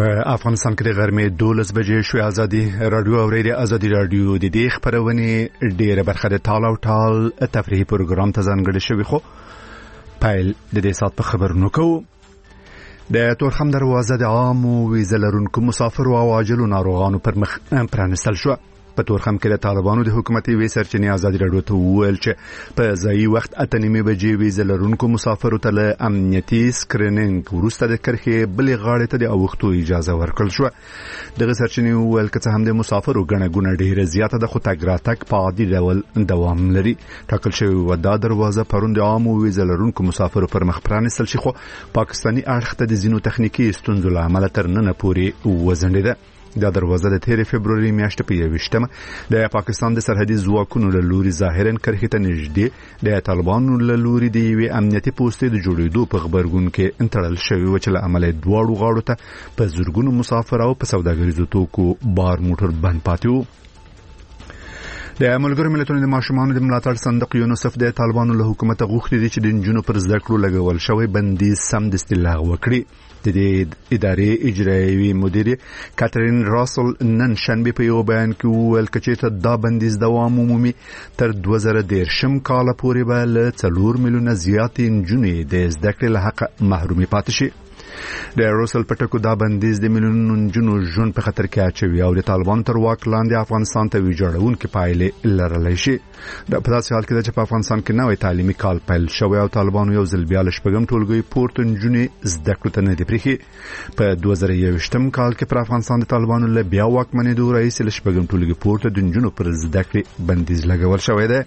په افغانستان کې د غرمې 12 بجې شوې ازادي رادیو اوریدي ازادي رادیو د دې خبرونه ډیره برخه د ټال او ټال تفریحي پروګرام ته ځانګړی شوی خو پایل د دې سات په خبرونو کوو د تورخم دروازه د عامو ویزه لرونکو مسافر او عاجلو ناروغانو پر مخ پرانستل شو په تورخم کې د طالبانو د حکومتي وی سرچینې ازادي رادیو ته ویل چې په ځای وخت 8:30 بجې ویزه لرونکو مسافرو ته له امنیتي سکرینینګ وروسته د کرخې بلې غاړې ته د اوختو اجازه ورکړل شو دغه سرچینې ویل چې هم د مسافرو غنګونه ډیره زیاته د خو تګ راتګ په عادي ډول دوام لري ټاکل شوی و دا دروازه پروند عامو ویزه لرونکو مسافرو پر مخ پرانستل شي خو پاکستاني اړخ ته د زینو تخنیکی ستونزو لامل تر نن پورې وزنده دا دروازه د 13 فبرवरी میاشتې په 21 د پاکستان د سرحدي ځواکونو له لوري ظاهرا کرخې ته نږدې د طالبانو له لوري د یوې امنیتي پوسټې د جوړېدو په خبرګون کې انتړل شوی و چې له عمله دواړو غاړو ته په زورګونو مسافر او په سوداګریزو توکو بار موټر بند پاتې وو د ملګرو ملتونو د ماشومانو د ملاتړ صندوق یونیسف د طالبانو له حکومت غوښتي دي چې د جنونو پر زده کړو لګول شوی بندیز سم د استلاغ وکړي د دې ادارې اجرایي مدیر کاترین راسل نن شنبه په یو بیان کې وویل چې دا بندیز دوام عمومي تر 2013 کال پورې به له 4 میلیونه زیات جنونې د زده کړې له حق محرومي پاتې شي د روسل پټکو دا بندیز د میلیونونو جنو ژوند په خطر کې اچوي او د طالبان تر واک لاندې افغانستان ته ویجاړون کې پایلې لرلای شي د په داسې حال کې چې په افغانستان کې نوې تعلیمي کال پیل شوی او طالبان یو ځل بیا له شپږم ټولګي پورته جنې زده کړو ته نه دی پریخي په 2021 کال کې پر افغانستان د طالبانو له بیا واکمنې دوه رئیس له شپږم ټولګي پورته د جنونو پر زده کړې بندیز لګول شوی دی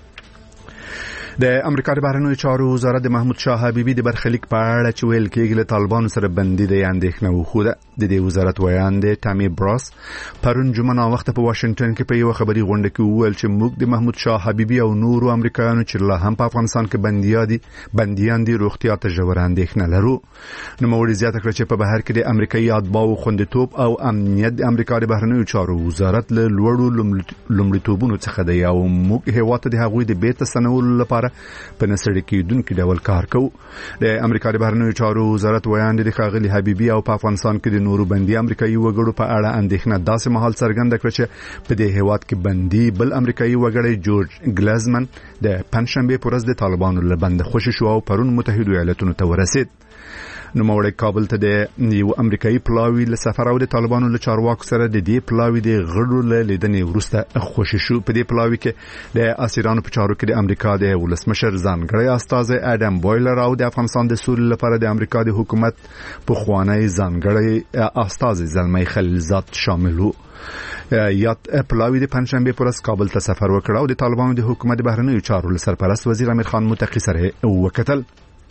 د امریکا د بهرنیو چارو وزارت د محمود شاه حبیبي د برخلیک په اړه چې ویل کېږي له طالبانو سره بندي د اندېښنه وخوده د دې وزارت ویاند ټامي براس پرون جمعه وخت په واشنگټن کې په یو خبري غونډه کې وویل چې موږ د محمود شاه حبیبي او نورو امریکایانو چې لا هم په افغانستان کې بنديان دي روغتیا ته ژور اندېښنه لرو نو موږ زیاته کړ چې په بهر کې د امریکایي اتباعو خوندیتوب او امنیت د امریکا د بهرنیو چارو وزارت له لوړو لومړیتوبونو څخه دی او موږ هیواد د هغوی د بیرته ستنولو لپاره په نسړ کېدونکو ډول کار کوو د امریکا د بهرنیو چارو وزارت ویاند د ښاغلي حبیبي او په افغانستان کې د نورو بندي امریکایي وګړو په اړه اندېښنه داسې مهال څرګنده کړه چې په دې هیواد کې بندي بل امریکایي وګړی جورج ګلازمن د پنځشنبه پر ورځ د طالبانو له بند خوشی شو او پرون متحده ایالاتونو ته ورسید نو موړی کابل ته د یو امریکایي پلاوی له سفر او د طالبانو له چارواکو سره د دې پلاوی د غړو له لیدنې وروسته خوشی شو په دې پلاوی کې د اسیرانو په چارو کې د امریکا د ولسمشر ځانګړی استاذ اډم بویلر او د افغانستان د سولې لپاره د امریکا د حکومت په خوانی ځانګړی استاذ زلمی خلیلزاد شامل وو یاد پلاوی د پنځشنبه پر ورځ کابل ته سفر وکړ او د طالبانو د حکومت بهرنیو چارو سرپرست وزیر امیر خان متقی سره وکتل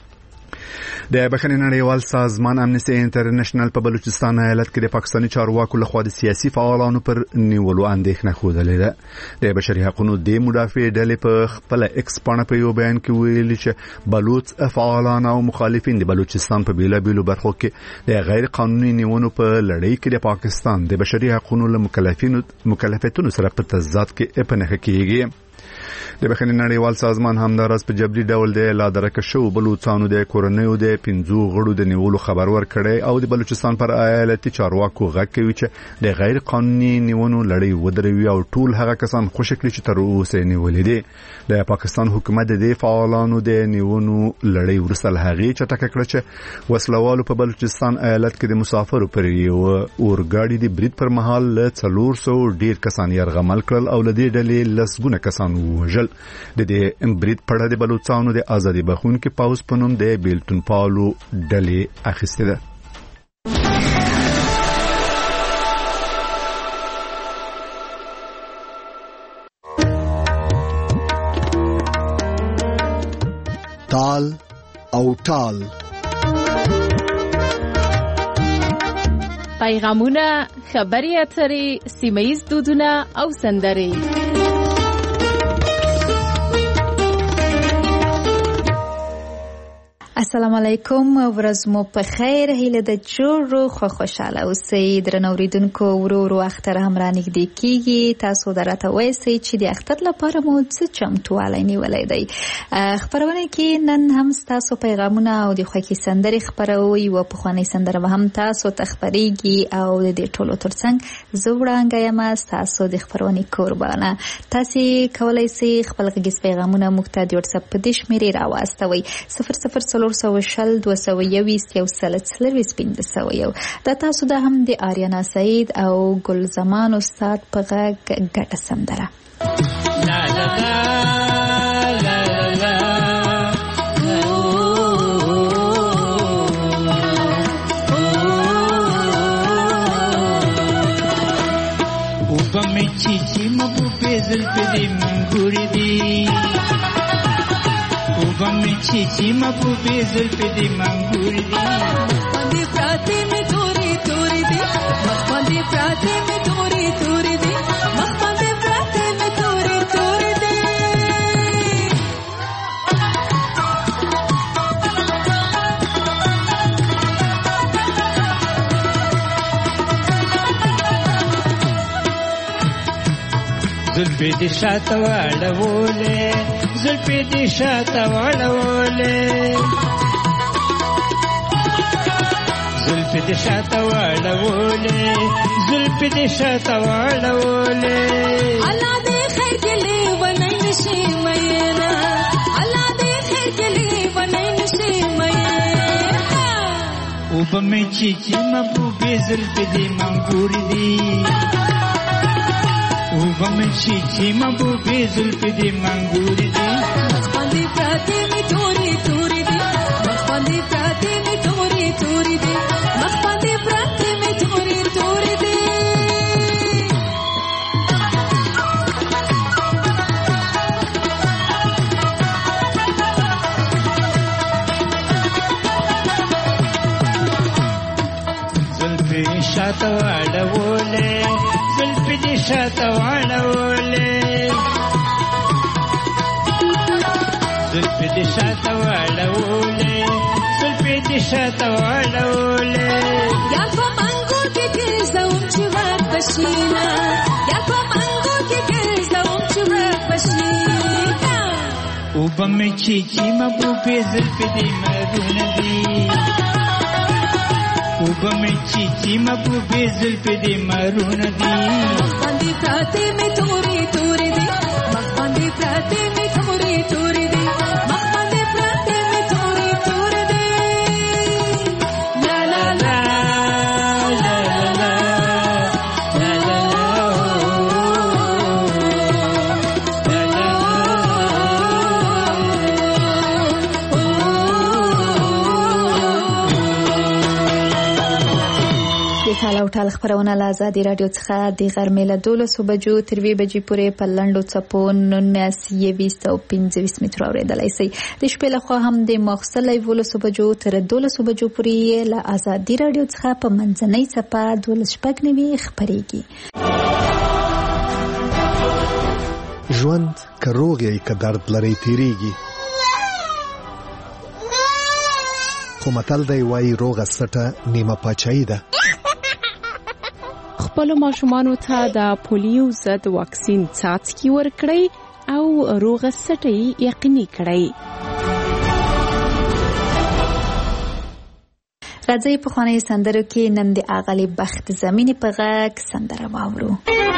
د بخښنې نړیوال سازمان امنیستي انټرنیشنل په بلوچستان ایالت کې د پاکستاني چارواکو لخوا د سیاسي فعالانو پر نیولو اندېښنه خوده ده د بشري حقوقو د مدافع ډلې په خپل ایکس باندې په یو بیان کې ویلي چې بلوچ فعالان او مخالفین د بلوچستان په بیلابیلو برخو کې د غیر قانوني نیونو په لړۍ کې د پاکستان د بشري حقوقو له مکلفیتونو سره په تضاد کې په نښه کېږي د بخښنې نړیوال سازمان همدارس په جبري ډول د لادرکه شو بلوچستانو د کورنیو د 15 غړو د نیولو خبر ورکړی او د بلوچستان پر ایالتي چارواکو غږ کوي چې د غیر قانوني نیونو لړۍ ودروي او ټول هغه کسان خوشی کړي چې تر اوسه نیولې دي د پاکستان حکومت د فعالانو د نیونو لړۍ ورسره هغه چټک کړ چې وسلوالو په بلوچستان ایالت کې د مسافرو پر یو اورګاډي د برید پر مهال له 400 ډیر کسان يرغمل کړل او له دې ډلې لسګونه کسان وژل د دې برید په اړه د بلوچستانو د ازادي بخښونکو پاوز په نوم د بیلتون پالو ډلې اخیسته ده تال او ټال پیغامونه خبري اترې سیمایي دودونه او سندري السلام علیکم، ورځ مو په خیر. هیله د جوړو خو خوشاله اوسئ. درنو اوریدونکو، ورو اختر هم را نږدې کیږي. تاسو درته وایئ چې د اختر لپاره مو څه چمتووالی نیولی دی. خپرونه کې نن هم تاسو پیغامونه او د خوښۍ سندرې خپروي او پخوانۍ سندره به هم تاسو ته خپریږي او د دې ټولو ترڅنګ زه وړاندې یم تاسو د خپرونې قربانه. تاسو کولای شئ خپل غږیز پیغامونه موږ ته د واتساپ په دې شمیرې راواستوئ 004021 دا تاسو ده هم د آریانا سعید او ګلزمان استاد په غږ ګډه سندره. لا لا لا لا لا او بمې چې مبو پېزل پدې منګوري دي وبمې چې مبو پېزل پدې منګوري دي باندې پراته مې توري توري دي باندې پراته مې توري توري دي باندې پراته مې توري توري دي زلفې دې شاته واړولې زلفې دې شاته واړولې زلفې دې شاته واړولې زلفې دې شاته واړولې الله دې خیر کې لې ونای نشي مېنا الله دې خیر کې لې ونای نشي مېنا او بمې چې مبو به زلفې دې منګوري دي وبمې چې مبو به زلفې دې منګوري دي باندې پراته مې توري توري دي باندې پراته مې توري توري دي باندې پراته مې توري توري دي زلفې شاته واړولې زلفې دې شاته واړولې زلفې دې شاته واړولې زلفې دې شاته واړولې یا په منګو کې ګرځوم چې وخت بشینا یا په منګو کې ګرځوم چې وخت بشینا وبمې چې مبو په زلفې دې مرونه دي وبمې چې مبو په زلفې دې مرونه دي باندې پراته مې توري توري دي باندې پراته مې توري توري دي باندې پراته مې توري توري دي لا لا لا لا لا لا لا او ټال خبرونه له آزادي رادیو څخه د غرمې له 12 بجو تر 2 بجې پورې په لنډو څپو 1925 متر اورېدلای شئ. د شپې له خوا هم د ماخوستن له 12 بجو تر 12 بجو پورې له آزادي رادیو څخه په منځنۍ څپه 12 خبرېږي. ژوند که روغ یې که درد لري تیریږي، خو متل دی وایي روغه سټه نیمه پاچاهي ده. خپل ماشومانو ته د پولیو ضد واکسین څاڅکي ورکړئ او روغه سټه یقیني کړئ. راځي په خوانې سندرو کې نن د اغلی بخت زمینی په غږ سندره واورو.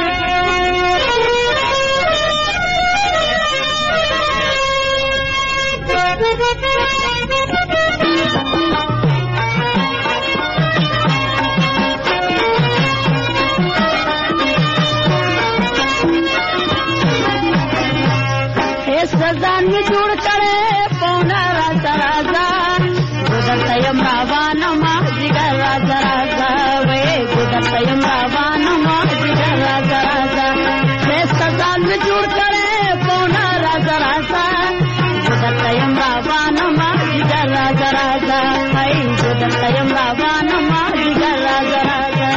ځان می جوړ کړي پونا راځه راځه ګودر یم روانه ما جګر راځه راځه وې ګودر یم روانه ما جګر راځه راځه ځان می جوړ کړي پونا راځه راځه ګودر یم روانه ما جګر راځه راځه وې ګودر یم روانه ما جګر راځه راځه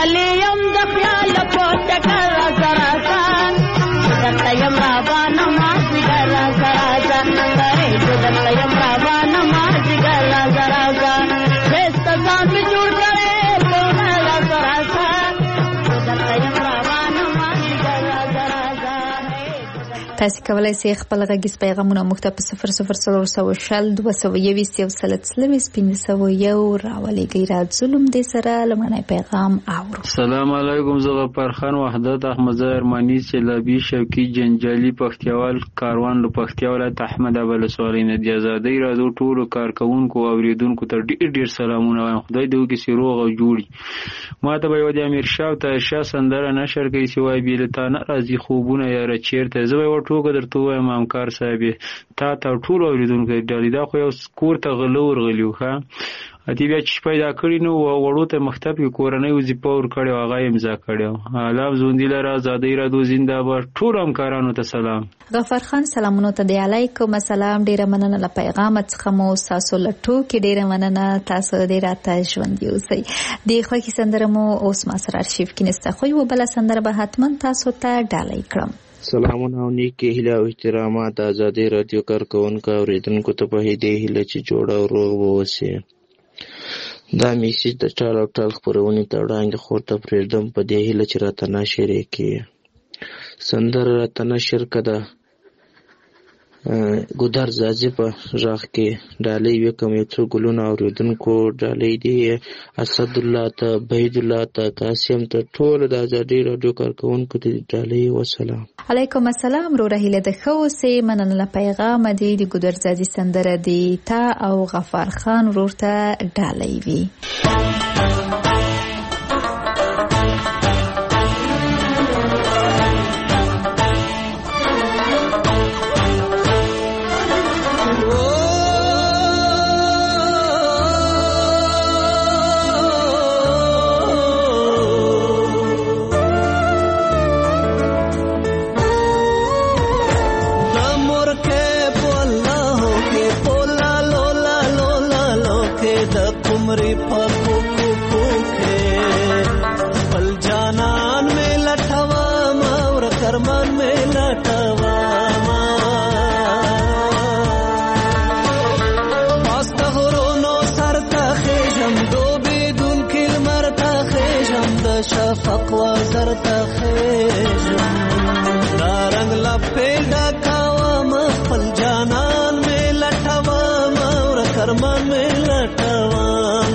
ګلې یم د خیال په چکر راځه راځه درته یم روانه مازدیګر راځه راځه زه درته یم روانه مازدیګر راځه راځه ښایسته ځان مې جوړ کړی پونه راځه راځه زه درته یم روانه مازدیګر راځه راځه. تاسو کولی شئ خپل غږیز پیغامونه موږ ته په 00322 راولېږئ. راځولم دې سره لومړنی پیغام اورو. السلام علیکم، زه غفار خان وحدت احمد ارمانی چلابی شوقي جنجالي پختیوال کاروان له پختیا ولایت احمد ابل سوالین د آزادۍ راډیو ټولو کارکونکو او اوریدونکو ته ډیر سلامونه وایم. خدای دې وکړي چې روغ او جوړي. ما ته به یو د امیر شاه او طاهر شاه سندره نشر کوي چې وایي بیلتانه راځي خوبونه یاره چیرته. زه به یو ټوکه درته ووایم همکار صاحب تا ټولو اوریدونکو ډالۍ دا خو یو کور ته غله ورغلي وو ښه اتی بیا چې پیدا کړي نو وړو ته مکتب کې کورنۍ وظیفه ورکړې او هغه امضا کړې. الله زوندي لره آزادۍ راډیو زنده‌باد. ټول همکارانو ته سلام. غفار خان سلامونه ته دی علیکم السلام. ډیره مننه له پیغام څخه مو تاسو لټو کې ډیره مننه. تاسو ډیره ته ژوند یوسئ. د خوښي سندره مو اوس ما سره ارشیف کې نسته خو یو بل سندره به حتما تاسو ته ډالۍ کړم. سلامونه او نیکی هیله او احترامات آزادۍ راډیو کارکونکو او اوریدونکو ته په دې هیله چې جوړ او روغ اوسئ. دا میسیج د ټال او ټال خپرونې ته وړاندې خور ته پرېږدم په دې هیله چې راته نشر یې کړي. سندره راته نشر کړه ګودر زازي په غږ کې ډالۍ وکم یو څو ګلونه اوریدونکو ډالۍ دی اسد الله ته بهید الله ته قاسم ته ټول د آزادۍ راډیو کارکونکو ته ډالۍ وسلام. علیکم السلام. رو رهیله د خوسه مننه له پیغام دی د ګودر زازي سندره دی تا او غفار خان ورته ډالۍ وی. شفق وزر تخیجم دا رنگ لپیل ڈکاوام خپل جانان میں لٹوام اور کرمان میں لٹوام.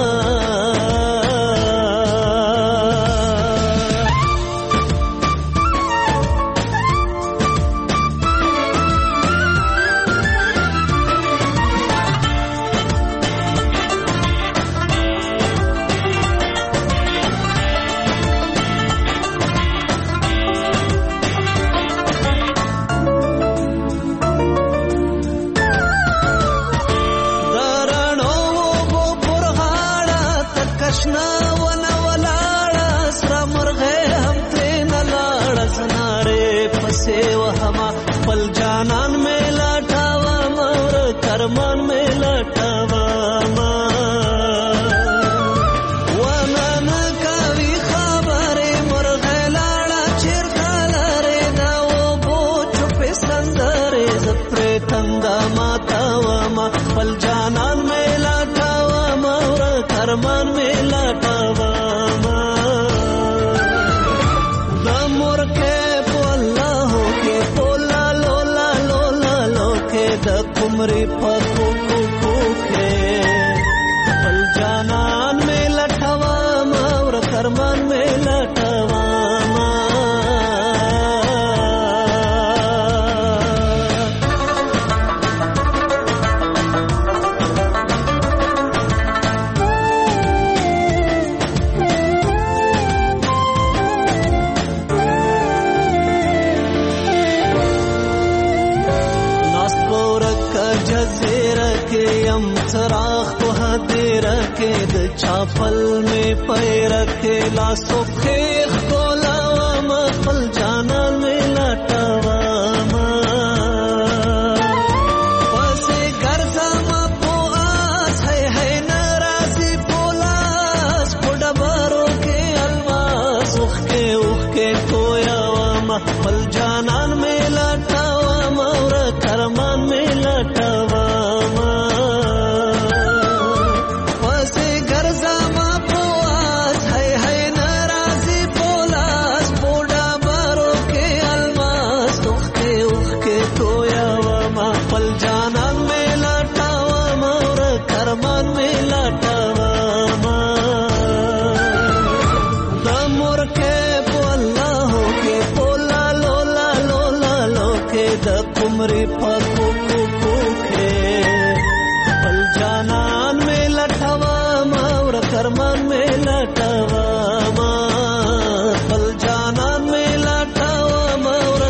چاپل میں پیر کے لاسو خیخ کولاوام خپل جانان میں لٹوام پسے گرزام پو آس ہے نرازی پولاس پڑا بارو کے کې تویا ما خپل جانان مې لټاوه ما ور کرمان مې لټاوه ما واسه ګرځا ما پواس هي هي ناراضي پولاس پوډا بارو کې الماس اوخ کې تویا ما خپل جانان مې لټاوه ما ور کرمان مې لټاوه कुमरी पको कुके पल जानन में लटवा मावर करमन में लटवा मा पल जानन में लटवा मावर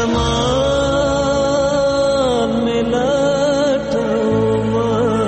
करमन में लटवा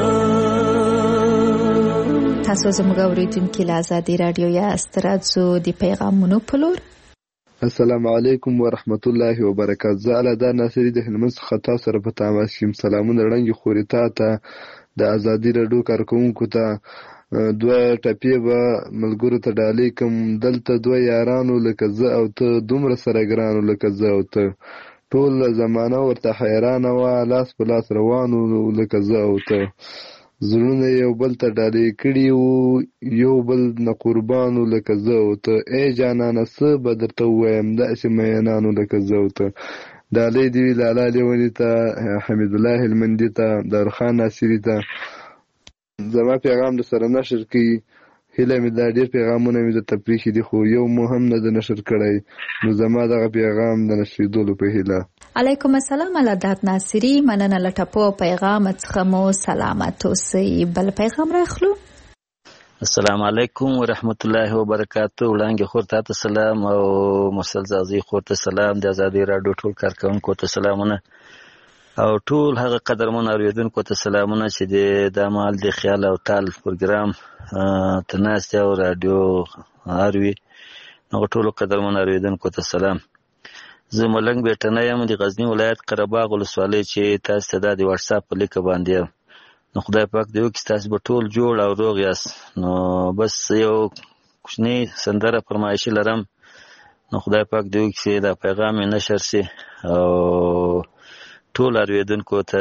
تاسو زموږ اوریدونکو له آزادي رادیو یا استراتزو د پیغامونو پلور السلام علیکم ورحمت الله وبرکاته. زه الادا ناصری د هلمند خطا سره په تماس یم. سلامونه رنګي خوريتا ته د آزادي رادیو کارکونکو ته دوه ټپی به ملګرو ته ډالې کوم. دلته دوه یارانو لکه زه او ته دومره سره ګرانو لکه زه او ته ټول زمانه ورته حیرانه وه لاس په لاس روانو لکه زه او ته زړونه یو بل ته ډالې کړي وو یو بل نه قربانو لکه زه او ته ای جانانه څه به درته ووایم داسې مینانو لکه زه او ته ډالۍ دې وي لالا لیوني ته حمید الله هلمندي ته دارخان ناصري ته زما پیغام در سره نشر کړي هیله مې دا ډېر پیغامونه مې درته پرېښي دي خو یو مو هم نه د نشر کړی نو زما دغه پیغام د نشریدلو په هیله. علیکم السلام الادات ناصری مننه له ټپو پیغام څخه مو سلامت اوسئ. بل پیغام راخلو. السلام علیکم ورحمت الله وبرکاته. وړاندې خور ته سلام او مرسل زازي خور ته سلام. د آزادي رادیو ټول کارکونکو ته سلامونه او ټول هغه قدرمن اوریدونکو ته سلامونه چې د مال د خیال او تال پروګرام تناسته او رادیو اروي نو ټول قدرمن اوریدونکو ته سلام. زه ملنګ بیٹنه یم د غزنی ولایت قرهباغ ولسوالۍ چې تاسو ته د واتس اپ په لیک باندې نو خدای پاک دې وکړي تاسو به ټول جوړ او روغ یاست. نو بس یو کوچنی سندره فرمایشي لرم نو خدای پاک دې وکړي دا پیغام نشر شي او ټول اوریدونکو ته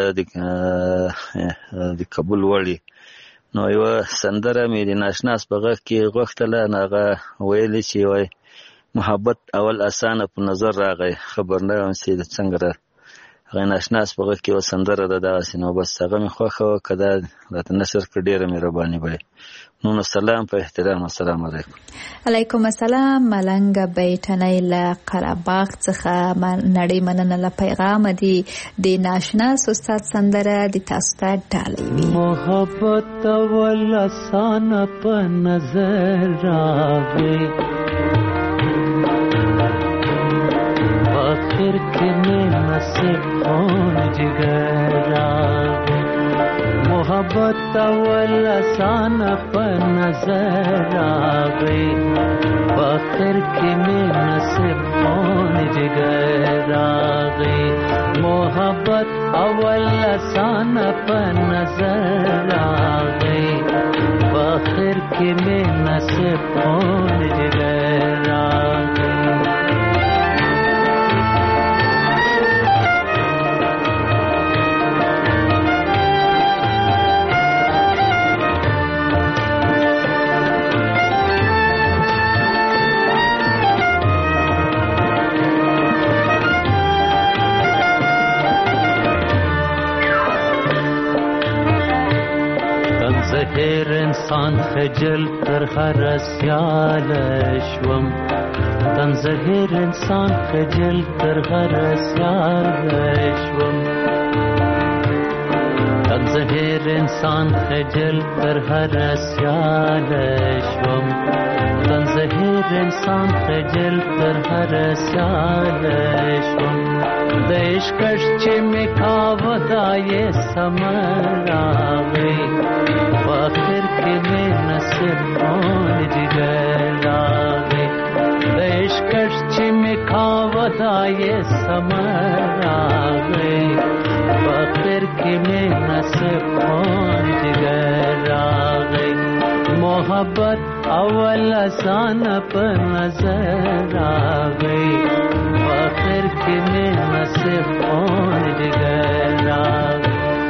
د قبول وړي. نو یو سندره مې د ناشناس په غږ کې غوښتله هغه ویلې چې وای محبت اول اسانه په نظر راغی خبر نه یم چې څنګه هغه ناشناس په غږ کې و سندره ده داسې نو بس هغه مې خوښه وه که دا راته نشر کړه ډېره مهرباني به نو سلام په احترام. السلام علیکم. علیکم السلام. ملنګ بیٹنۍ له قرهباغ څخه نړۍ مننه له پیغام دی د ناشناس استاد سندره د تاسو ته ډالۍ وي. محبت اول اسانه په نظر راغی आखिर के में नसीब कौन जिगर आवे मोहब्बत अवल आसान पर नजर आवे आखिर के में नसीब कौन जिगर आवे मोहब्बत अवल आसान पर नजर आवे आखिर के में नसीब कौन जिगर आवे هر انسان خجل تر هر سیال شوم تنظهر انسان خجل تر هر سیال شوم تنظهر انسان خجل تر هر سیال شوم تنظهر انسان خجل تر هر سیال شوم د عشقش چې میکاو دای سمر راغی आखिर के में नसीब कौन जिगर आवे देशकश में खावदा ये समर आवे आखिर के में नसीब कौन जिगर आवे मोहब्बत अव्वल आसान पर नजर आ गई आखिर के में नसीब कौन जिगर आ गई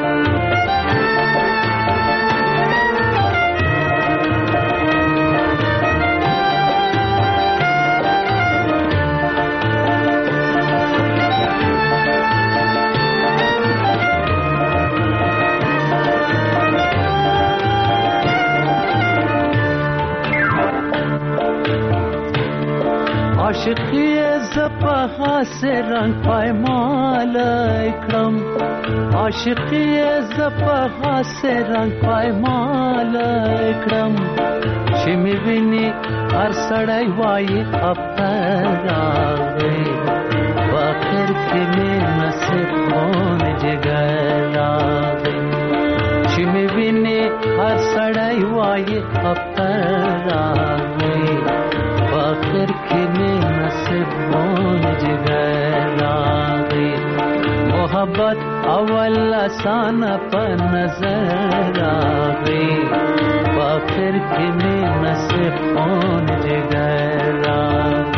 आशिकी ज़पहा से रंग पायमाल इकरम आशिकी ज़पहा से रंग पायमाल इकरम शिमी बिनी हर सड़ाई वाई अफ्तर आ गई आखिर के में नसीब कौन जिगर आ गई शिमी बिनी हर सड़ाई वाई अफ्तर आ गई आखिर के में नसीब कौन जिगर आ गई मोहब्बत अव्वल आसान पर नजर आ गई आखिर के में नसीब कौन जिगर आ गई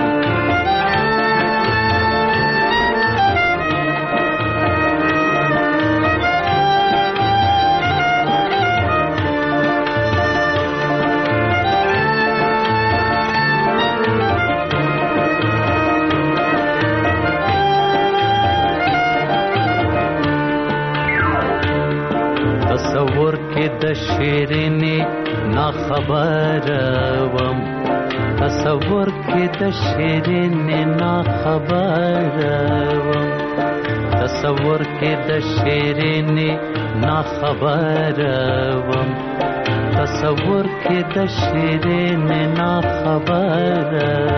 तसव्वुर के दशेरने ना खबर वम तसव्वुर के दशेरने ना खबर वम तसव्वुर के दशेरने ना खबर वम तसव्वुर के दशेरने ना खबर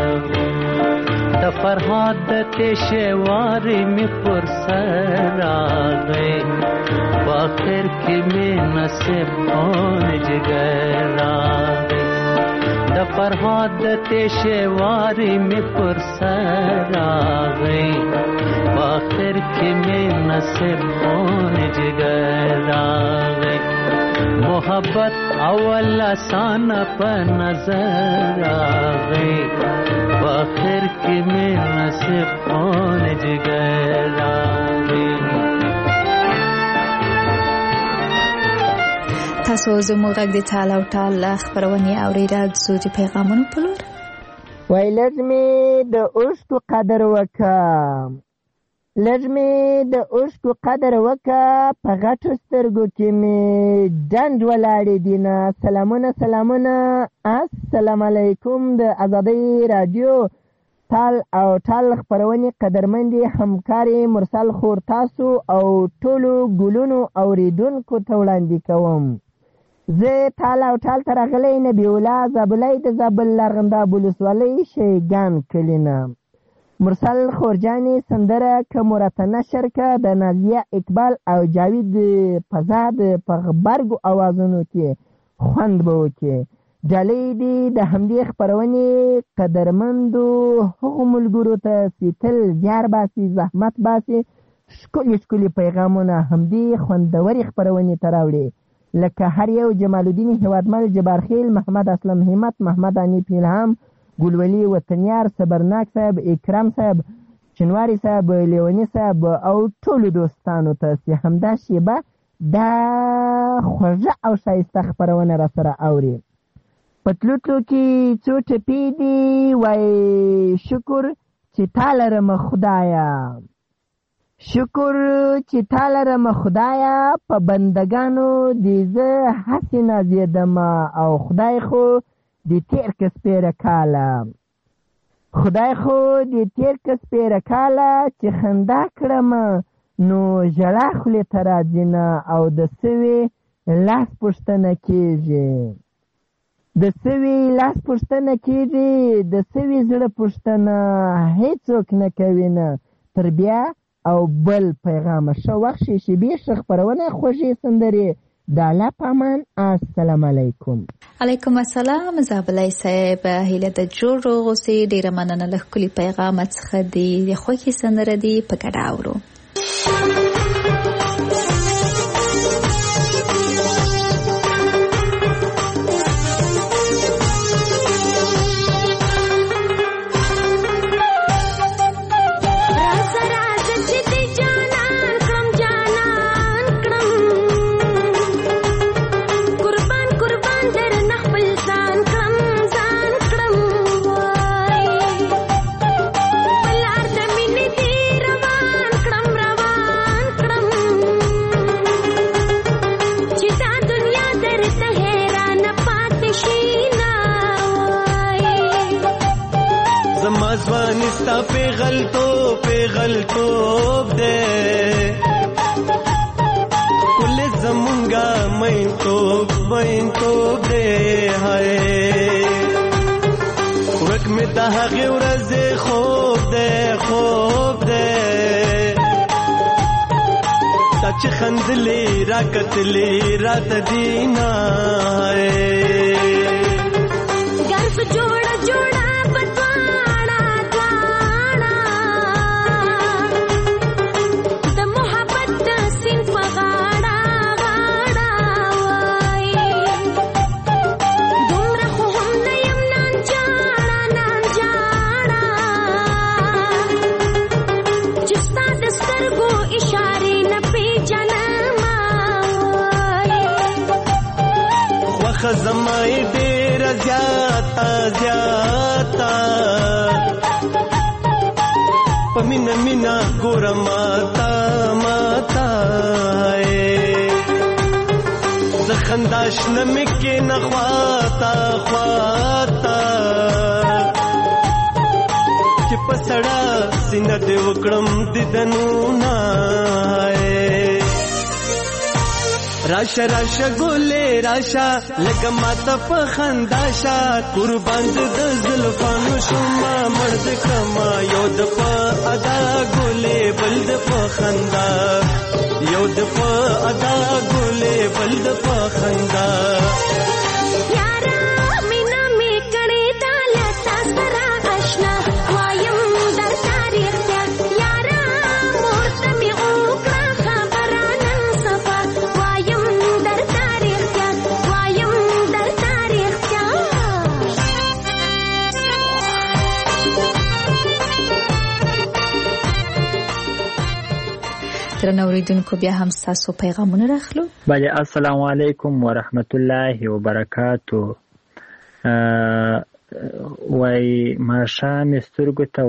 द फरहाद तेशवारी में पुरसर आ गए आखिर के में नसीब कौन जिगर आ गई द फरहाद तेशवारी में पुरसर आ गई आखिर के में नसीब कौन जिगर आ गई मोहब्बत अव्वल आसान पर नजर आ गई आखिर के में नसीब कौन जिगर आ गई تاسو زموږ غږ د ټال او ټال خبرونه اوریدل د پیغامونو په لور وای لازمي د اوښکو قدر وکم لازمي د اوښکو قدر وکم په غټو سترګو کې مې ډنډ ولاړې دي نه سلامونه السلام علیکم د آزادۍ رادیو ټال او ټال خبرونه قدرمندي همکاري مرسل خور تاسو او ټولو ګلونو اوریدونکو ته وړاندې کوم زه ټال او ټال ته راغلی نبی الله زابلی د زابل لرغنده ولسوالۍ شیګان کلي نه مرسل خورجانې سندره که مرته نشر که د نازیه اقبال او جاوید فضاد په غبرګو اوازونو کې خوند به وکړي ډالۍ دي د همدې خپرونې قدرمندو هغو ملګرو ته چې تل زیار باسي زحمت باسي ښکلي پیغامونه همدې خوندورې خپرونې ته راوړي لکه هر یو جمال الدین هیوادمل جبارخیل محمد اسلم همت محمد انیف الهام ګلولي وطنیار صبرناک صاحب اکرام صاحب چنواری صاحب لیونی صاحب او ټولو دوستانو ته چې همدا شیبه دا خوږه او ښایسته خپرونه را سره اوري پتلوتلو کې څو ټپې دي وای شکر چې تا لرم خدایا شکر چې تا لرم خدایا په بندگانو دې زه هسې نازېدم او خدای خو دې تېر که سپېره کاله خدای خو دې تېر که سپېره کاله چې خندا کړم نو ژړا خولې ته راځي نه او د سوي لاس پوښتنه کېږي د سوي لاس پوښتنه کېږي د سوي زړه پوښتنه هیڅوک نه کوي نه تر بیا او بل پیغامه ښه وخت شي شیبې ښه خپرونه خوږې سندرې د الله په امان السلام علیکم علیکم السلام زابلی صاحب هیله د جوړ روغ اوسئ ډېره مننه له ښکلي پیغامه څخه دی د خوښې سندره دی په ګډه اورو زمازوان استا پیغلتوب دے کل زمونگا مینتوب دے ہائے ورک میں تا هغه ورځ خوب دے تا چې خندلې را کتلې رات دینا گرف جوڑا بتوانا د محبت د سین په غاړه وای دومره خو هم نه یم نن جاړه چې ستا د سترګو اشارې نه پیژنم خوخه زمای ډېر زیاتا پمینا ګور ماتا زخنداش نمکې نخواتا چې پسړه سینه دې وکړم دیدنونه راشه ګولې راشه لکه ماته په خنداشا قربان د زلفانو شوما مرد کما یو د په ادا ګولې بل د په خندا یو د په ادا ګولې بل د په خندا درنو اوریدونکو بیا هم تاسو پیغامونه راخلو. بله السلام علیکم ورحمت الله وبرکاتو. وای ماښام سترګو ته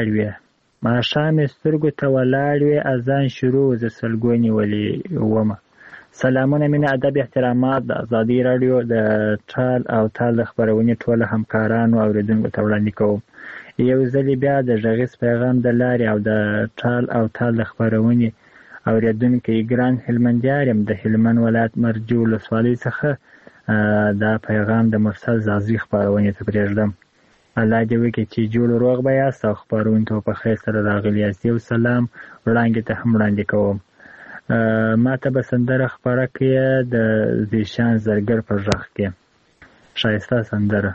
ولاړ وې اذان شروع ز سلګونی ولي ومه. سلامونه مینه ادب احترامات د ازادي رادیو د ټال او تال خبرونه ټول همکارانو اوریدونکو ته وړاندې کوم. یو ځل بیا د ژغیز پیغام د لارې او د ټال او تال خبرونه اوریدونکو ګران هلمندیارم د هلمند ولایت مرجو ولسوالۍ څخه دا پیغام د مرسل زازي خبرونه ته پرېږدم. الله دې وکړي چې جوړ روغ به یاست او خبرونه ته په خیر سره راغلي یاست. یو سلام وړاندې ته هم وړاندې کوم. ما ته به سندره خبره کړې د زیشان زرګر په غږ کې ښایسته سندره.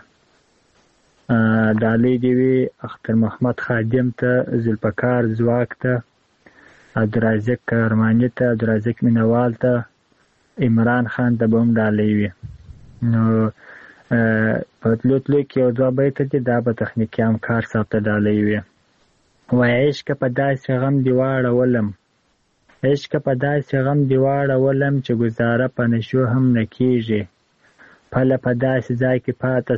ډالۍ دې وي اختر محمد خادم ته، ذوالفقار ځواک ته، عبدالرازق کرماني ته، عبدالرازق مینوال ته، عمران خان ته به هم ډالۍ وي. نو په تلو کې یو دوه بیته دي دا به تخنیکي همکار صاحب ته ډالۍ وي. وایي عشقه په داسې غم دې واړولم چې ګزاره په نشو هم نه کېږي. پله په داسې ځای کې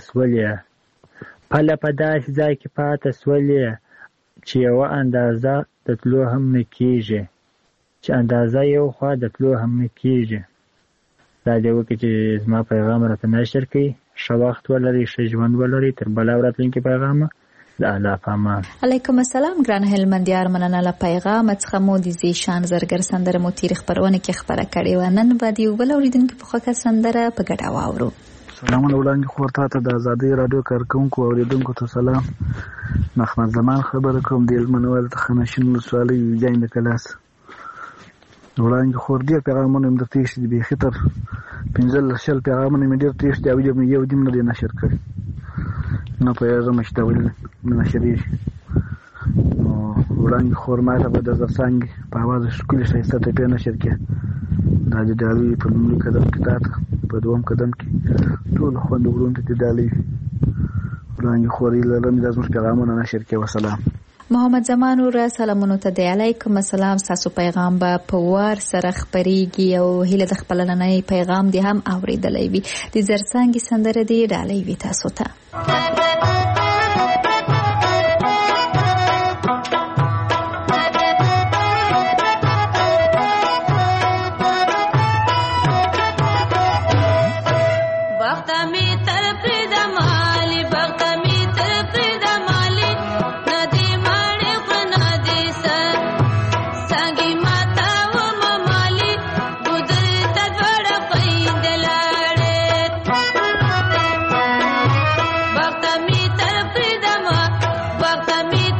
پاته سولې چې یوه اندازه د تلو هم نه کېږي، چې اندازه یو خوا د تلو هم نه کېږي. دا دې وکړي چې زما پیغام راته نشر کړي. ښه وخت ولرئ، ښه ژوند ولرئ. تر بله راتلونکي پیغامه د الله په امان. علیکم السلام ګران هلمندیار، مننه له پیغام څخه مو د زیشان زرګر سندره مو تیر خبرونه کې خبره کړې و. نن به د یو بل اوریدونکي په خوښه سندره په ګډه واورو. سلامونه وړاندې خور ته د ازادۍ راډیو کارکوونکو اوریدونکو ته سلام. محمد زمان خبره کوم د هلمند ولایت خانشین ولسوالۍ جاین د کلاس. وړاندې خور ډېر پیغامونه مې درته ایښي دي، بیخي تر 15 پیغامونه مې ډېر ته ایښي دي او یو دې نه دی نشر کړی. نه پوهېږم چې دا ولې نه نشرېږي. نو وړاندې خور ما ته به د زرڅانګې په اواز ښکلې ښایسته ټپې نشر کړې. دا د ډالۍ په لومړي قدم کې تا ته، په دوم قدم کې ټولو خویندو وروڼو ته دې ډالۍ وي. وړاندې خور هیله لرم دا زموږ پیغامونه نشر کړي. وسلام. محمد زمان ورا سلامونو ته دی. علیکم السلام. تاسو پیغام به په وار سره خبرېږي او هیله د خپل نننۍ پیغام دی هم اوریدلای وي. د زرڅانګې سندره دی ډالۍ وي تاسو ته.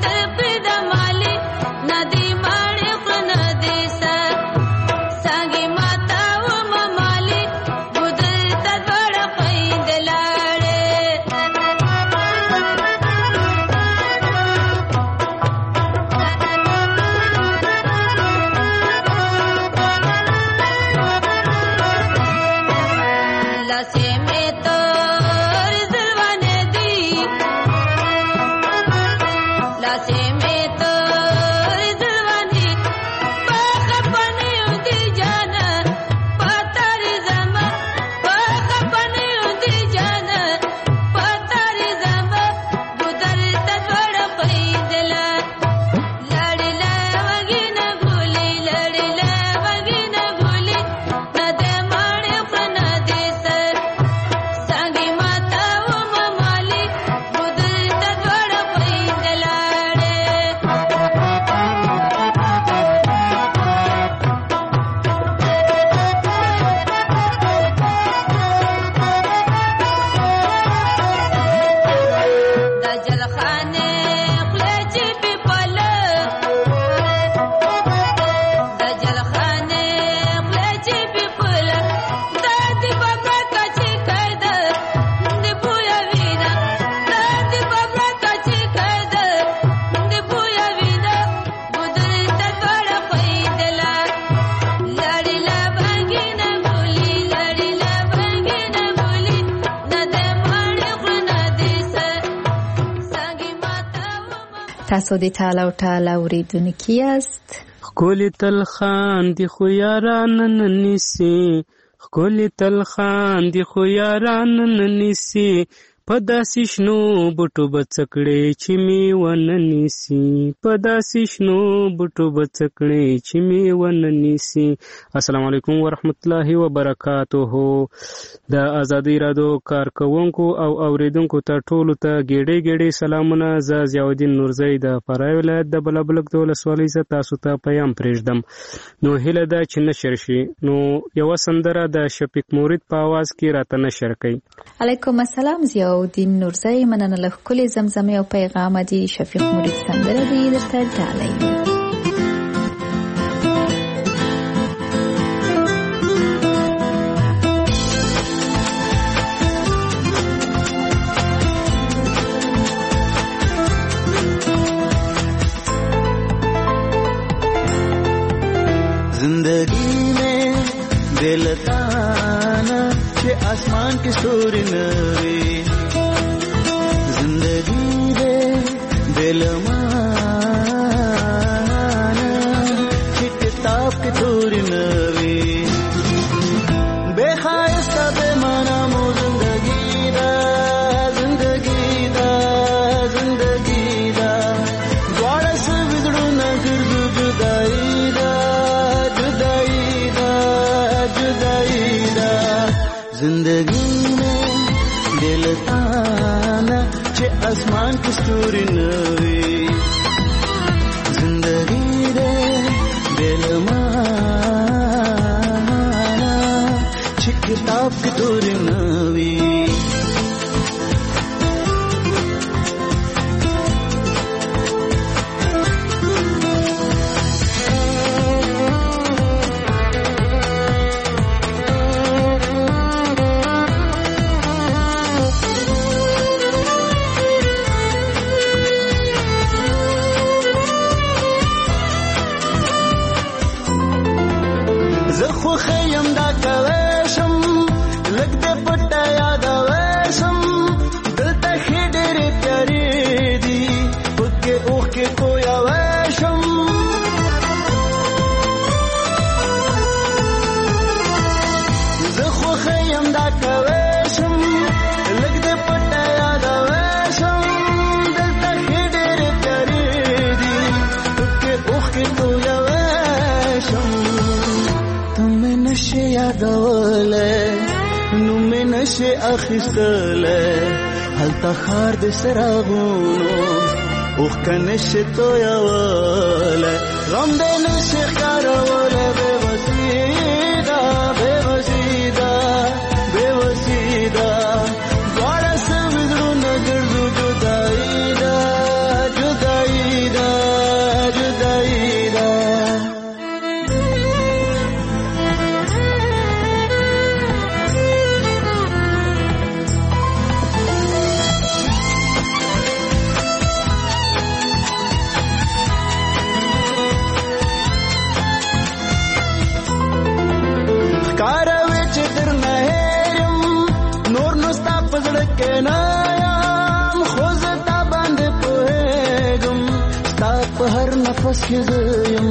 تاسو د ټال او ټال اوریدونکي یاست. ښکلي تل خاندي خو یاران نه نیسي، ښکلي تل خاندي خو یاران نه نیسي، په داسې شنو بوټو به څه کړې چې مې ونه نیسي، په داسې شنو بوټو به څه کړې چې مې ونه نیسي. السلام علیکم ورحمت الله وبرکاته. د ازادي رادیو کارکونکو او اوریدونکو ته ټولو ته ګېډې ګېډې سلامونه. زه ضیاءالدین نورزی د فراه ولایت د بلابلک د ولسوالۍ څخه تاسو ته پیام پرېږدم. نو هیله ده چې نشر شي، نو یوه سندره د شفیق مورید په آواز کې راته نشر کړئ. علیکم السلام ضیاءالدین نورزی، مننه له ښکلې زمزمې او پیغامه دي. شفیق مورید سندره دې درته ډالۍ. जिंदगी में दिलताना के आसमान के सूर्य नवे, जिंदगी दे दिल माना के किताब के सूर्य नवे, बेखायस्ता बेमाना मो जिंदगी दा, जिंदगी दा, जिंदगी दा, द्वारा से बिगड़ू न गिरदू जुदाई दा, जिंदगी में दिल ताना चे आसमान की सूरी नवी, जिंदगी दे दिल माना चे किताब की सूरी नवी. خیم دا کوشم لګ دې پټه یاد وشم دلته خې ډېرې پیارې دي پکې اوښکې تویا وشم زه خو خیم دا کوشم لګ دې پټه یاد وشم دلته خې ډېرې پیارې دي پکې اوښکې تویا وشم. نشه یادوله نو مې نشه اخیستله هلته ښار د څراغونو اوښکه نشه تویوله غم دې نشه ښکاروله بېوسي ده بېوسي ده بېوسي ده دواړه سوي زړونه ګرځو جدایي ده جدایي کې نه یم خو زه تا باندې پوهېږم ستا په هر نفس کې زه یم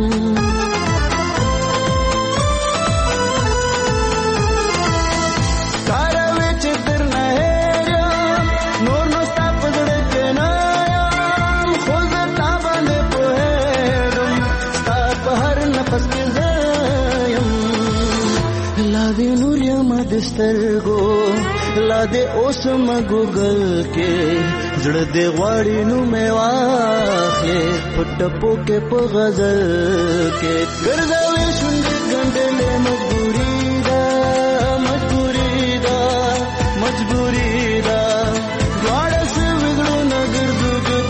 کاروې چې درنه هېر یم نور نو ستا په زړه کې نه یم خو زه تا باندې پوهېږم ستا په هر نفس کې زه یم لا دې نور یم د سترګو لا دې اوس مګوګل کې زړه دې غواړي نو مې واخلې په ټپو کې په غزل کې ګرځوي شونډې ګنډلې مجبوري ده دواړه سوي زړونه ګرځو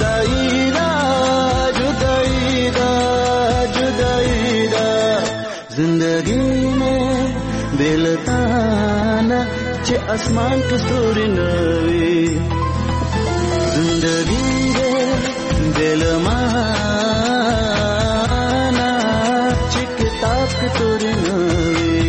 جدایي ده زندګي مې بېلتانه چې اسمان کې ستوري نه وي زندګي دې بېلمانه چې کتاب کې ستوري نه وي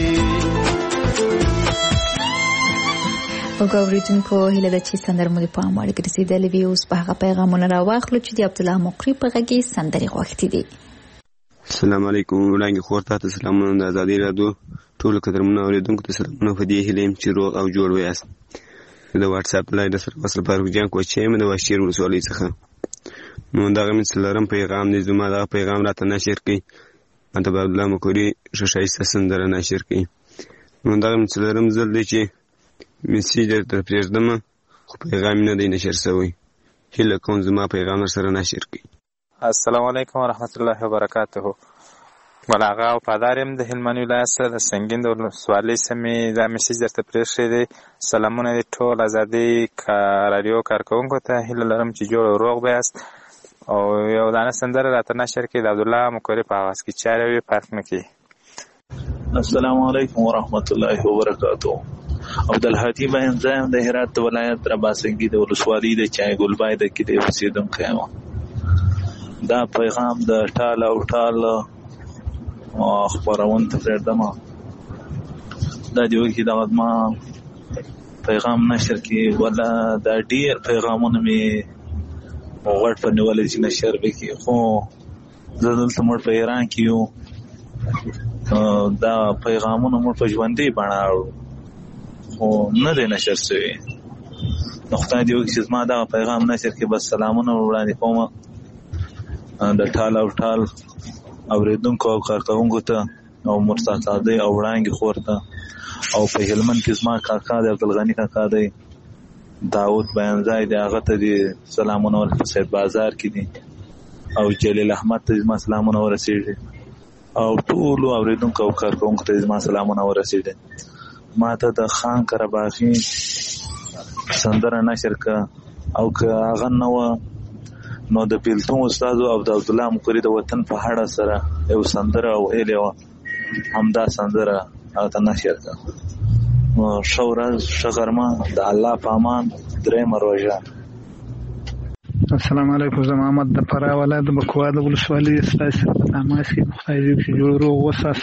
وګورئ هیله ده چې سندره مو د پام وړ ګرځېدلې وي اوس په هغه پیغامونه راواخلو چې د عبدالله مقری په غږ کې سندرې غوښتې دي السلام علیکم وړاندې خور ته سلامونه د ازادي رادیو ټول قدرمنو اوریدونکو ته سلامونه په دې هیله چې روغ او جوړ ویاست د واتس اپ لایډ سره وصل فاروق جان کوچې مې د واشیر ولسوالۍ څخه نو دغه مې څلورم پیغام دی زما دغه پیغام راته نشر کړي ماته به عبدالله مقری ښایسته سندره نشر کړي نو دغه مې څلورم ځل دی چې میسیج درته پرېږدم خو پیغام نه دی نشر شوی هیله کوم زما پیغام سره نشر کړي السلام علیکم ورحمت الله وبرکاته بلاغه او پادارم د هلمند ولایت سره د سنگین د ولسوالۍ سیمې دا میسیج درته پرېښی دی سلامونه دې ټول ازادي رادیو کارکوونکو ته هیله لرم چې جوړ او روغ به یاست او یو دانه سندره راته نشر کړي د عبدالله مقری په اواز کې چارې وي فرق نه کړي السلام علیکم ورحمت الله وبرکاته عبدالهادي باینځه د هرات ولایت رباسنګي د ولسوالۍ د چای ګلبای د کې د اوسیدونکو یم دا پیغام د ټال او ټال خبرون ته پرېږدم دا دی وکي دا ما پیغام نشر کې ولا دا ډیر پیغامونه می وغټ په نیولې چې نشر وکي خو زه دلته مړ په ایران کې یو دا پیغامونه مړ په ژوندۍ بڼه خو نه دی نشر شوی نو خدای دې وکړي چې زما دا پیغام نشر کې بس سلامونه وړاندې کوم د ټال او ټال اوریدونکو او کارکوونکو ته او مرتضی او وړانګې خور ته او په هلمند کې زما کاکا دی عبدالغني کاکا دی داود بیانځای دی هغه ته دي سلامونه ورکړه سید بازار کې دي او جلیل احمد ته زما سلامونه ورسېږي او ټولو اوریدونکو او کارکوونکو ته زما سلامونه ورسېږي ما ته د خان کرباخي سندره نشر که او که هغه نه وه نو د بیلتون استاد او د عبدالله مقری د وطن په هړه سره یو سندره ویلې وه همدا سندره هغه ته نشر که ښه ورځ ښه غرمه د الله په امان درېیمه روژه السلام علیکم زه محمد د فراه ولایت د بکوا د ولسوالۍ ستاسو سره په تماس کې خدای دې چې جوړ روغ وساس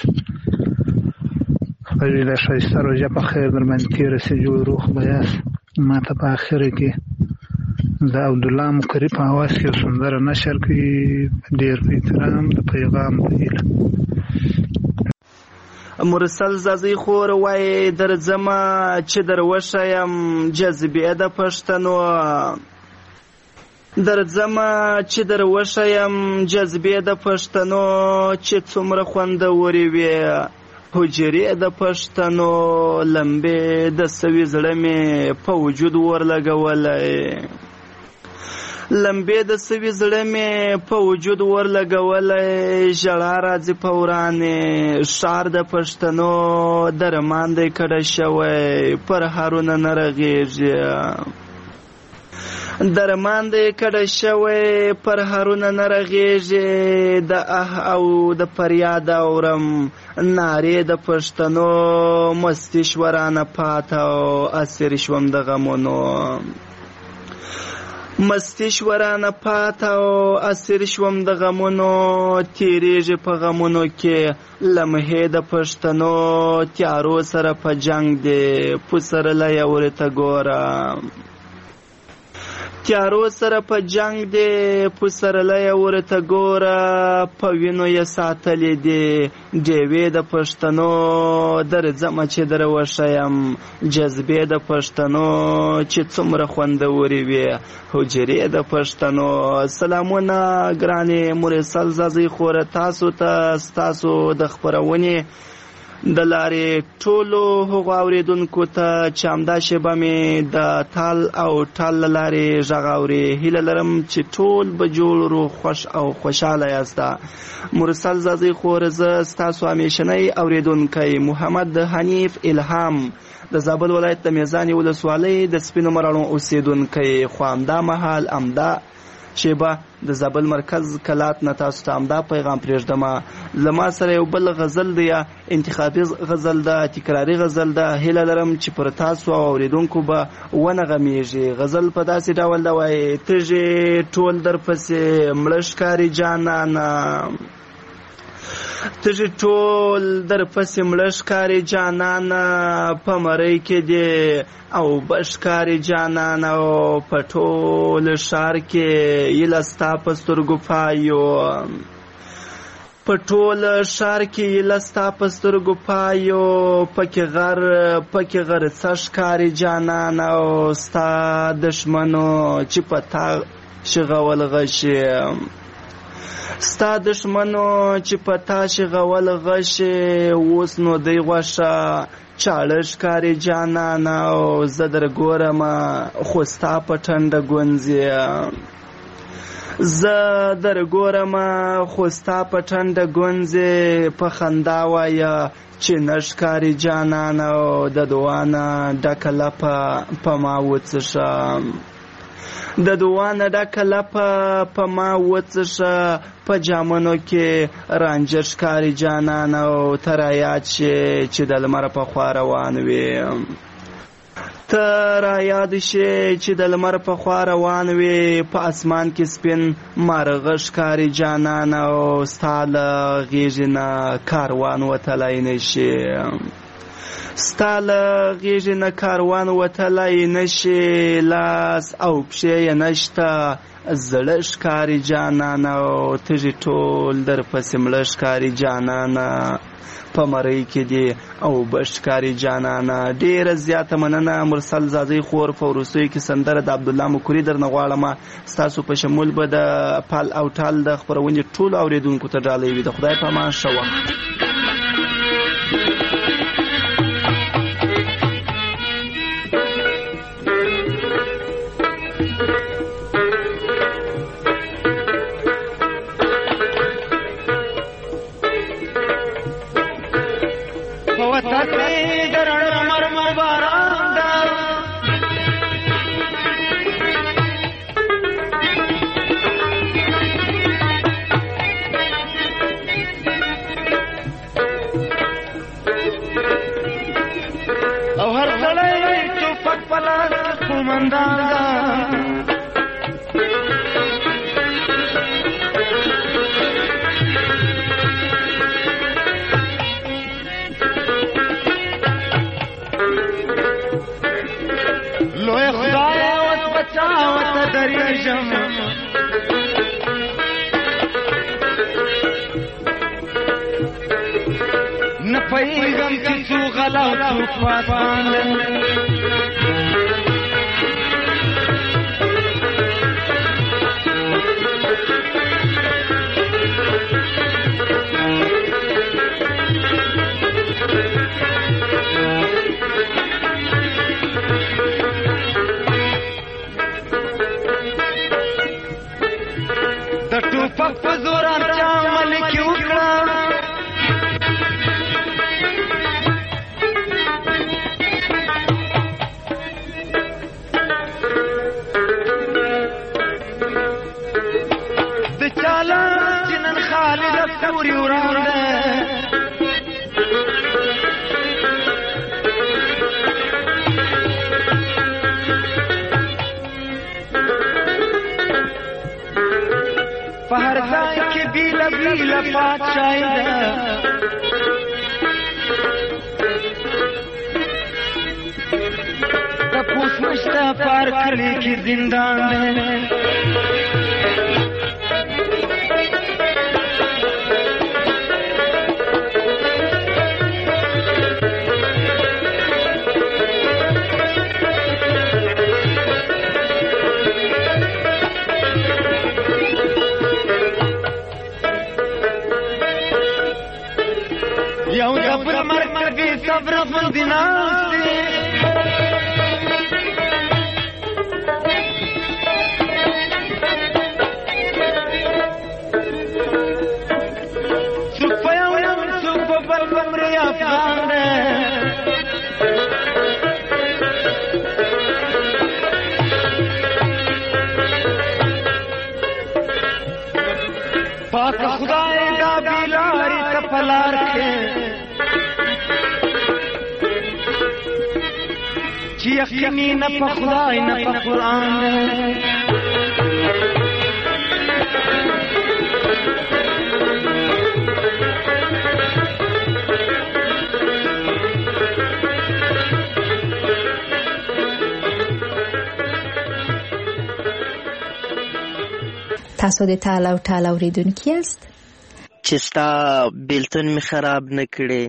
خدای دې ښایسته روژه په خیر درباندې تېره شي جوړ روغ به یاست ما ته په اخره کې د عبدالله مقری په اواز کې سندره نشر کړي ډېر په احترام د پیغام په هیله مرسل زازی خور وای درځمه چې دروښیم جذبې د پښتنو درځمه چې دروښیم جذبې د پښتنو چې څومره خوندورې وي حجرې د پښتنو لمبې د سوي زړه مې په وجود ورلګولی لمبې د سوي زړه مې په وجود ورلګولی ژړا راځي په ورانې ښار د پښتنو درمان دی کډه شوی پر هارونه نه رغېږي درمان دی کډه شوی پر هارونه نه رغېږي د او د فریاد اورم نارې د پښتنو مستي شورانه پاته او اسیر شوم د غمونو مستی شورانه پاته او اسیر شوم د غمونو تیریږي په غمونو کې لمحې د پښتنو تیارو سره په جنگ دی پسرلی ورته ګوره تیارو سره په جنگ دی پسرلی ورته ګوره په وینو یې ساتلې دي ډیوې د پښتنو درځمه چې در وښیم جذبې د پښتنو چې څومره خوندورې وي حجرې د پښتنو. سلامونه ګرانې مرسل زازۍ خوره تاسو ته ستاسو د خپرونې د لارې ټولو هغو اورېدونکو ته چې همدا شیبه مې د تال او ټال له لارې غږ اوري. هیله لرم چې ټول به جوړ روغ خوش او خوشحاله یاسته. مرسل زازۍ خور زه ستاسو همیشنی اورېدونکی محمد حنیف الهام د زابل ولایت د میزانې ولسوالۍ د سپینو مراڼو اوسېدونکی. خو همدا مهال همدا شیبه د زابل مرکز کلات نه تاسو ته همدا پیغام پرېږدم. له ما سره یو بل غزل دی یا انتخابي غزل ده تکراري غزل ده. هیله لرم چې پر تاسو او اورېدونکو به ونغمیږي. غزل په داسې ډول ده وایي تږي ټول در پسې مړه ښکاري جانانه تږي ټول در پسې مړه ښکاري جانانه په مرۍ کې دی او بشکاري جانانه او په ټول ښار کې ایله ستا په سترګو پایو په ټول ښار کې ایله ستا په سترګو پایو پکې غر څه ښکاري جانانه او ستا دښمنو چې په تا شغول غشي ستا دښمنو چې په تا شغول غشي اوس نو دی غوښه چاړه ښکاري جانانه او زه در ګورمه خو ستا په ټنډه ګونځې زه در ګورمه خو ستا په ټنډه ګونځې په خندا وایه چې نه ښکاري جانانه او د دوانه ډکه لپه په ما وڅښه د دوانه ډکه لپه په ما وڅښه په جامنو کې رانجه ښکاري جانانه او ته رایاد شې چې د لمر په خوا روان وې ته رایاد شې چې د لمر په خوا روان وې په اسمان کې سپین مارغه ښکاري جانانه او ستا له غېږې نه کاروان وتلی نه شي ستا له غېږې نه کاروان وتلی نه شي لاس او پښې یې نشته زړه ښکاري جانانه او تږي ټول در پسې مړه ښکاري جانانه په مرۍ کې دی او بشکاري جانانه. ډیره زیاته مننه مرسل زازۍ خور. په وروستیو کې سندره د عبدالله مکوري درنه غواړم ستاسو په شمول به د پال او ټال د خپرونې ټولو اورېدونکو ته ډالۍ وي. د خدای په امان ښه وخت. نشتا پار کلی کی زندان دے یو دبر مرکبی صبر فندیناس دی پاک خدای دا بیلاری تپلار کے چی یقینی نا پا خدای نا پا قرآن تاسو د تال او ټال اوریدونکي یاست چې ستا بیلتون می خراب نکړي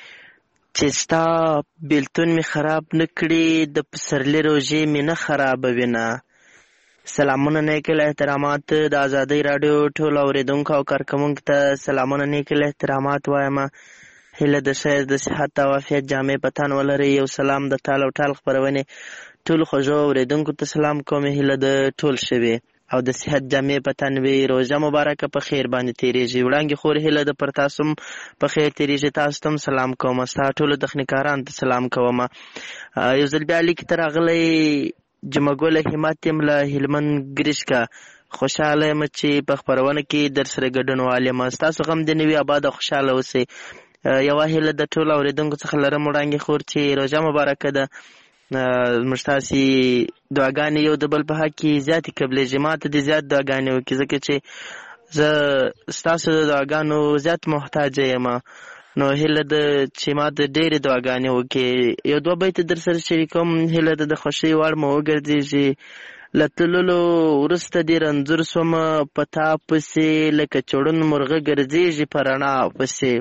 د پسرلی روژې می نه خرابوي نه. سلامونه نیکل احترامات د ازادۍ راډیو ټول اوریدونکو او کارکوونکو ته سلامونه نیکل احترامات وایم. هیله د خیر د صحت او عافیت جامع پتان ولري. یو سلام د تال او ټال خپرونې ټول خوږو اوریدونکو ته سلام کوم. هیله د ټول شوي او د صحت جامع پتن وي. روژه مبارکه په خیر باندې تیریږي. وړاندې خور هیله د پر تاسو په خیر تیریږي. تاسو ته سلام کوم. ستا ټولو تخنیکاران ته سلام کوم. یو ځل بیا لیک ته راغلی جمعګل همت یم له هلمند ګریشکه. خوشحاله یم چې په خپرونه کې در سره ګډون والیم. ستاسو غم دې نه وي، اباد او خوشحاله اوسئ. یوه هیله د ټولو اورېدونکو څخه لرم وړاندې خور چې روژه مبارکه ده. موږ تاسې دعاګانې یو د بل په حق کې زیاتې قبلېږي. ما ته دې زیات دعاګانې وکړي ځکه چې زه ستاسو د دعاګانو زیات محتاجه یم. نو هیله ده چې ما ته ډېرې دعاګانې وکړي. یو دوه بیته در سره شریکوم. هیله ده د خوښۍ وړ مو وګرځېږي. له تللو وروسته دې رنځور شومه په تا پسې لکه چړون مرغه ګرځېږي په رڼا پسې.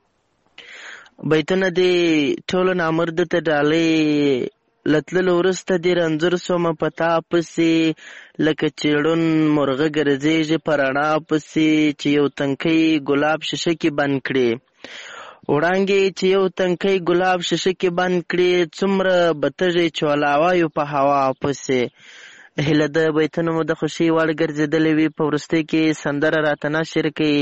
بیتونه دې ټولو نامرده ته ډالۍ. لتللو وروسته دې رنځور شومه په تا پسې لکه چړون مرغه ګرځېږي په رڼا پسې. چې یو تنکی ګلاب شیشه کې بند کړي وړانګې، چې یو تنکی ګلاب شیشه کې بند کړي. څومره به تږی چولاوایو په هوا پسې. هیله د بیتونو مو د خوښۍ وړ ګرځېدلې وي. په وروستۍ کې سندره راته ناشر کوي.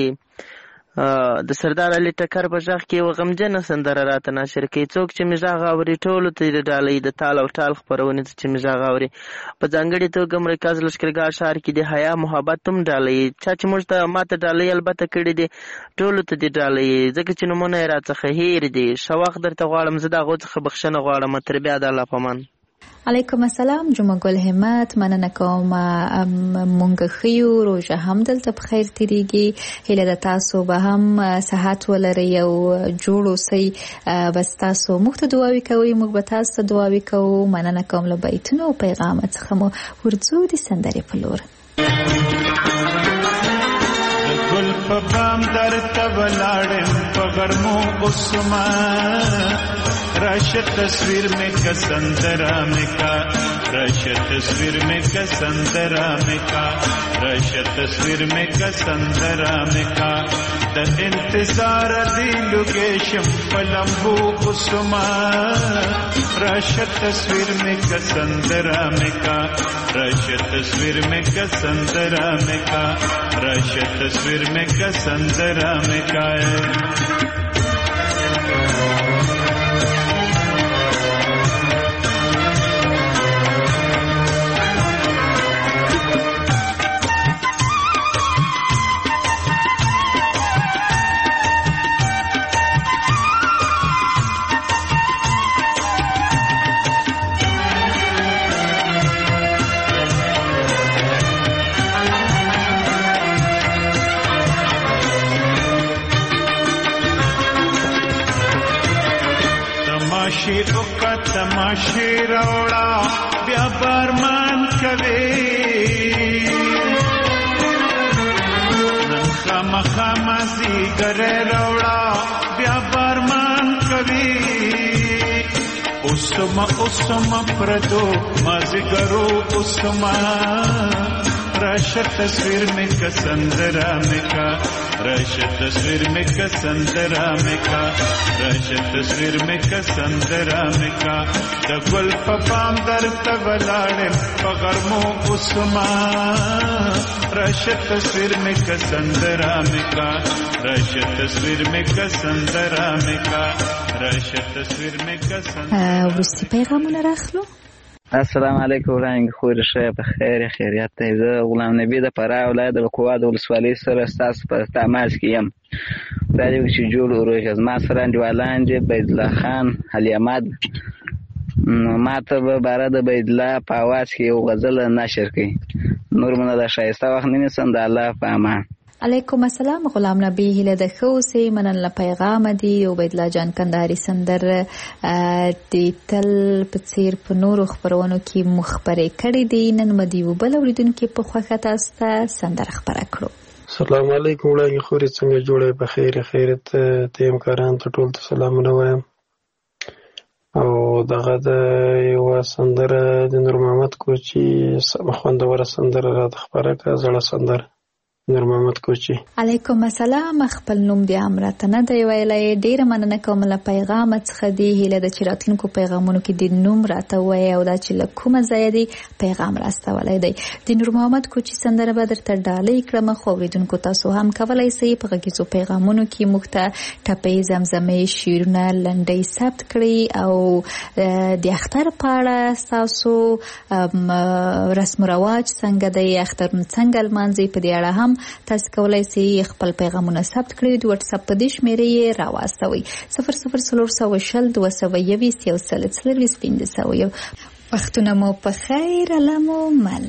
د سردار علي ټکر په غږ کې یوه غمجنه سندره راته ناشر کوي. څوک چې مې غږ اوري ټولو ته د ډالۍ د تال او ټال خپرونې ته چې مې غږ اوري. په ځانګړې توګه مرکز لښکرګاه ښار کې د حیا محبت هم ډالۍ. چا چې موږ ته ما ته ډالۍ البته کړې دي ټولو ته دې ډالۍ، ځکه چې نومونه یې راڅخه هیر دي. ښه وخت درته غواړم. زه د هغو څخه بخښنه غواړم. تر بیا د الله په امان. علیکم السلام. جمعه ګل همت مننه کوم. مونږ خیو روژه هم دلته په خیر تیریږي. هیله ده تاسو به هم صحت ولرئ او جوړ اوسئ. بس تاسو موږ ته دعاوې کوئ، موږ به تاسو ته دعاوې کوو. مننه کوم له بیتونو او پیغام څخه مو ورځو د سندرې په لور. ګل په بام درته ولاړم په غرمو اوسما راشه تصویر میں کسندرا میں کا راشه تصویر میں کسندرا میں کا راشه تصویر میں کسندرا میں کا د انتظار دی لوکیشن پلمبو اوسما راشه تصویر میں کسندرا میں کا راشه تصویر میں کسندرا میں کا راشه تصویر میں کسندرا میں کا تماشې وکړه تماشې راوړه بیا بارمان کوي نن خامخا مازدیګری راوړه بیا بارمان کوي اوسما پردو مازدیګرو اوسما راشه تصویر میں کسندرا میں کا راشه تصویر میں کسندرا میں کا راشه تصویر میں کسندرا میں کا د ګل په پام درته ولاړم په غرمو اوسما راشه تصویر میں کسندرا میں کا راشه تصویر میں کسندرا میں کا راشه تصویر میں کسندرا وروستي پیغامونه راخلو. السلام علیکم وړاندې خوري ښه په خیر خیریت ته زه غلام نبی د فراه ولایت د کوه د ولسوالۍ سره ستاسو په تماس کې یم دا یو چې جوړ وروژه زما سره انډیوالان دي بید الله خان علي احمد ما ته به باره د بید الله په اواز کې یو غزل نشر کړي نور منه د ښایسته وخت نه نیسم د الله په امان. علیکم السلام غلام نبی هیله د ښه اوسئ مننه پیغام دی عبید الله جان کندهاري سندر د تل په څیر په نورو خبرونو کې مخبرې کړې دي نن مدي وبل اوریدونکو په خوښه تاسو ته سندر خبره کړو. السلام علیکم وړاندې خوري څنګه جوړه په خیر خیرت ته همکاران ته ټول سلامونه وایم او دغه د یو سندر د نور محمد کوچي خوندوره سندر را خبره کا زړه سندر نور محمد کوچي. علیکم السلام خپل نوم دی امرته نه دی ویلای ډیره مننه کوم له پیغام څخه دی هله د چراتونکو پیغامونو کې د نوم راته وای او دا چې له کومه ځای دی پیغام راستولای دی د نور محمد کوچي سندره به درته ډالۍ کړم خو اوریدونکو تاسو هم کولای شئ په غږیزو پیغامونو کې مخته ټپې زمزمې شیرونه لنډۍ ثبت کړئ او د اختر په اړه تاسو رسم و رواج څنګه دی اخترون څنګه لمانځي په دې اړه هم تاسو کولای شئ خپل پیغامونه ثبت کړئ د واتس اپ په دې شمیرې راواستوي 00402021 وختونه مو په خیر علمو مل.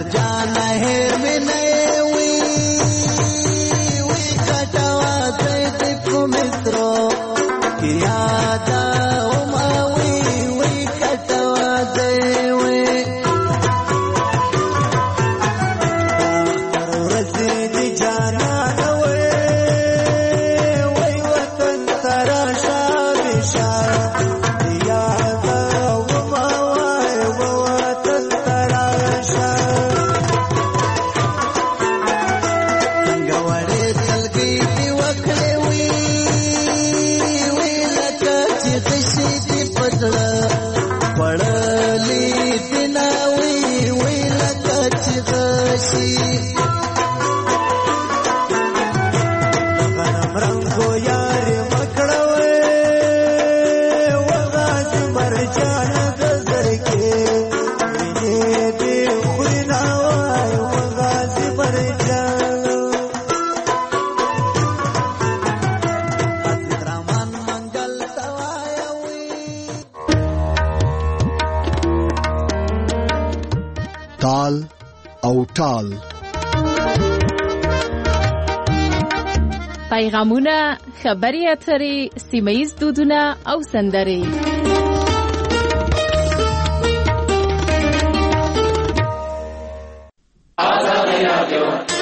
مرجان هیر می نه وی کټوا دې په مترو یادا او ما وی کټوا دې وی ورځې دي جانا وی وطن سره شابه شاه یادا او ما وطن سره شاه څنګه وړې تلګي دی وکړې وی لکه چې خشي دی پتړه وړلې دینا وی لکه چې خشي غنم رنگو یار مکړوي وغاز مرجان غزر کې ویني دی خوینا وای وغاز مرجان رحمان منګل توای تال او ټال پیغامونه، خبري اترې، سیمه‌ییز دودونه او سندرې. ازادي راډیو